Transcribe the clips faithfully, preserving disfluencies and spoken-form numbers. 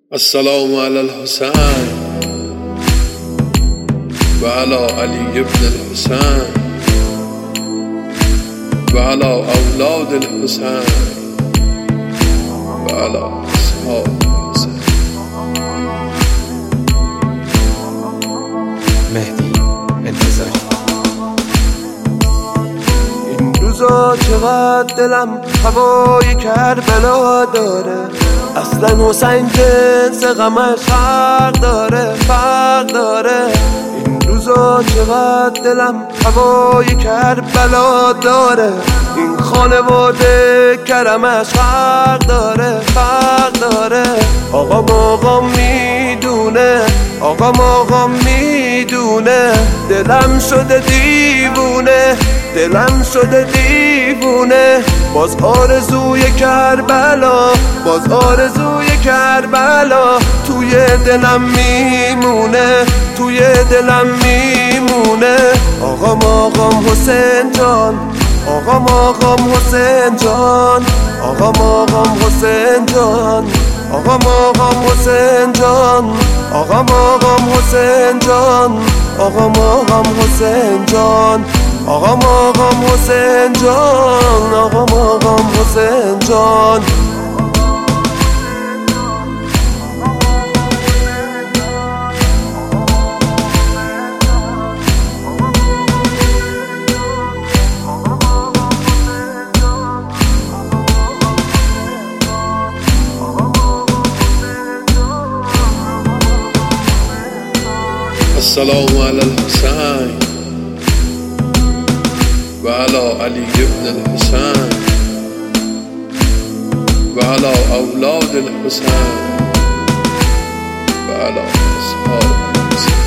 السلام على الحسين وعلى علي بن الحسين وعلى أولاد الحسين وعلى أصحاب الحسين. مهدی انتظاری. این روزا چقدر دلم هوای کربلا داره، اصلا حسین جنس غمش فرق داره فرق داره. این روزا چقدر دلم هوای کربلا داره، این خانواده کرمش فرق داره فرق داره. آقا آقا میدونه، آقا آقا میدونه، دلم شده دیوونه دلم شده دیوونه. باز آرزوی کربلا، باز آرزوی کربلا توی دلم میمونه توی دلم میمونه. آقام آقام حسین جان، آقام آقام حسین جان، آقام آقام حسین جان، آقام آقام حسین جان، آقام آقام حسین جان، آقام آقام حسین جان، آقام آقام حسین جان، آقام آقام حسین جان. السلام على الحسين وعلى علي بن الحسين وعلى أولاد الحسين وعلى أصحاب الحسين.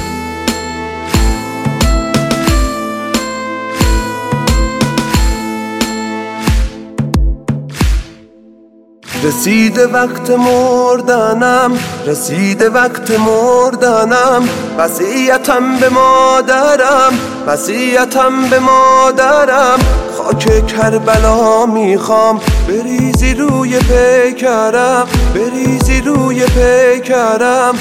رسیده وقت مردنم، رسیده وقت مردنم، وصیتم به مادرم، وصیتم به مادرم. خاک کربلا میخوام بریزی روی پیکرم، بریزی روی پیکرم.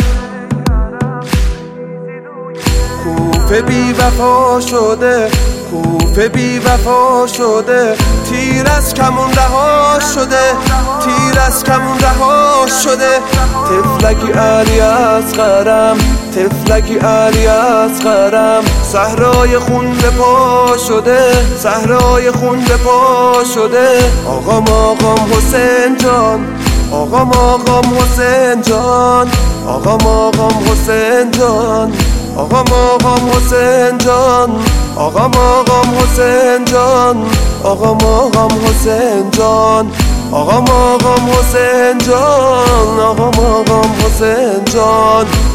کوفه بی وفا شده، کوفه بی وفا شده، تیر از کمون رها شده، تیر از کمون رها شده. تفلکی علی اصغرم، تفلکی علی اصغرم، صحرای خون به پا شده، صحرای خون به پا شده. آقام آقام حسین جان، آقام آقام حسین جان، آقام آقام حسین جان، آقام آقام حسین جان، آقام آقام حسین جان، آقام آقام حسین جان، آقام آقام حسین جان، آقام آقام حسین جان.